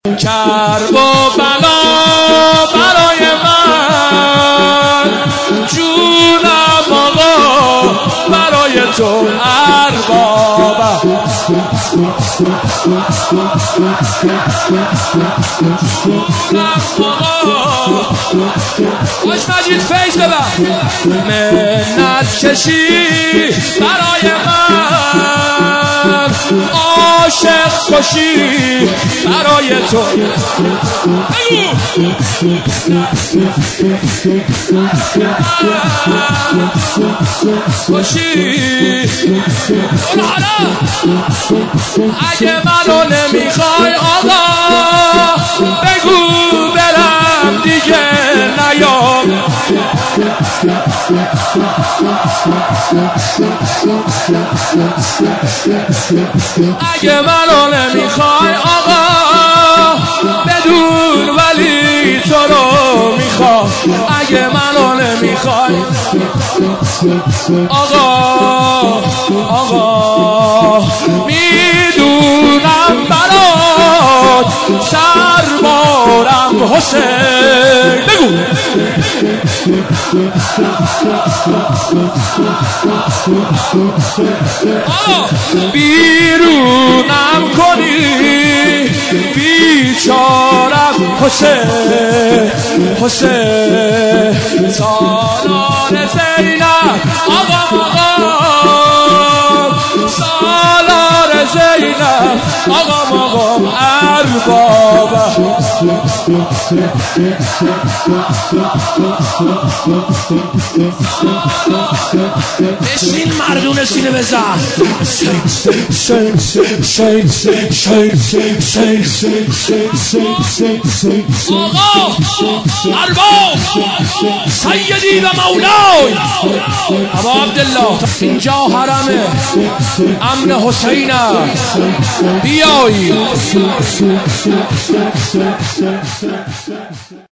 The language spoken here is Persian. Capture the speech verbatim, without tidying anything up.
کرب و بلا برای من، جونم آقا برای تو اربابم. باش مجید فیض ببر، منت کشی برای من، عاشق خوشی برای تو. خوشی اگه منو نمیخوای آقا بگو برم دیگه نیام. اگه منو نمیخوای آقا بدون ولی تو رو میخوام. اگه منو نمیخوای آقا آقا میدونم برات سربارم حسین. بگو آقا بیرونم کنی بیچارم حسین حسین. سالار زینب آقا آقا سالار زینب آقا آقا اربابم. بشین مردون سینه بزن. آقا ارباب سیدی و مولای ابا عبدالله، اینجا حرم امن حسین بیایی.